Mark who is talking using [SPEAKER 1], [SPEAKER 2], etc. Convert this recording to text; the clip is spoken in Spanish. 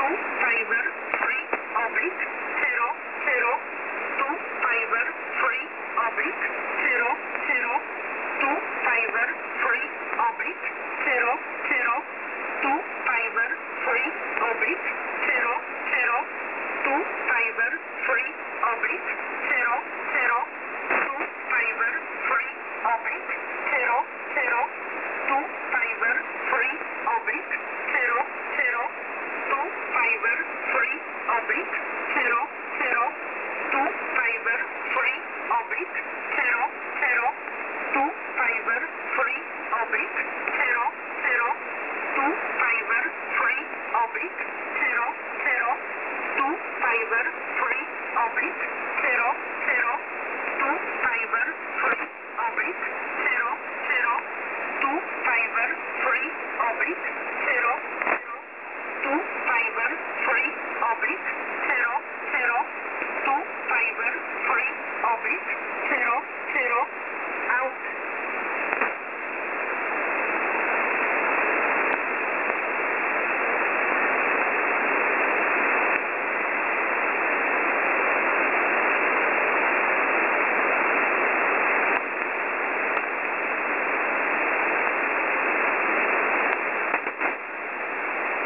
[SPEAKER 1] fiber, free, oblique, 0, 0, 2, fiber, free, oblique, 0, 0, 2, fiber, free, oblique, 0, 0, 2, fiber, free, oblique, 0, 0, 2, fiber, free, oblique, 0, 0, 2, fiber, free, oblique, 0, 0, 2, fiber, free, oblique, 0, 0, 2, fiber, free, oblique, 0, 0, 2, fiber, free, oblique, 0, 0, 2, fiber, free, oblique, 0, 0, 2, fiber, free, oblique, 0, 0, 2, fiber, free, oblique, 0, 0, 2, fiber, free, oblique, 0, 0, 2, fiber, free, oblique, 0, 0, 2,